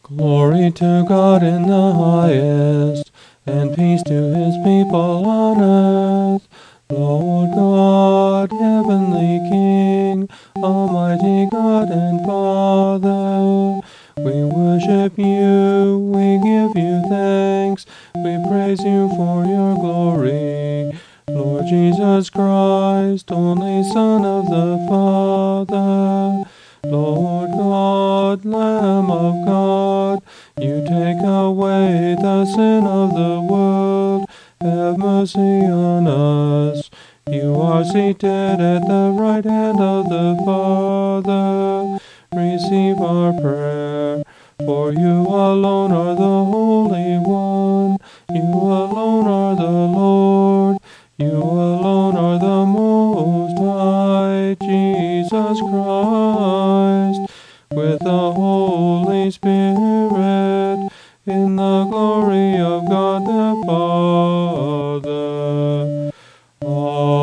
Glory to God in the highest, and peace to his people on earth. Lord God, heavenly King, almighty God and Father, we worship you, we give you thanks, we praise you for your glory. Lord Jesus Christ, only Son of the Father, Lord God, Lamb of God, you take away the sin of the world. Have mercy on us. You are seated at the right hand of the Father. Receive our prayer, for you alone are the Holy One. You alone are the Lord. You alone are the Most High, Jesus Christ, with the Holy Spirit, in the glory of God the Father. Amen.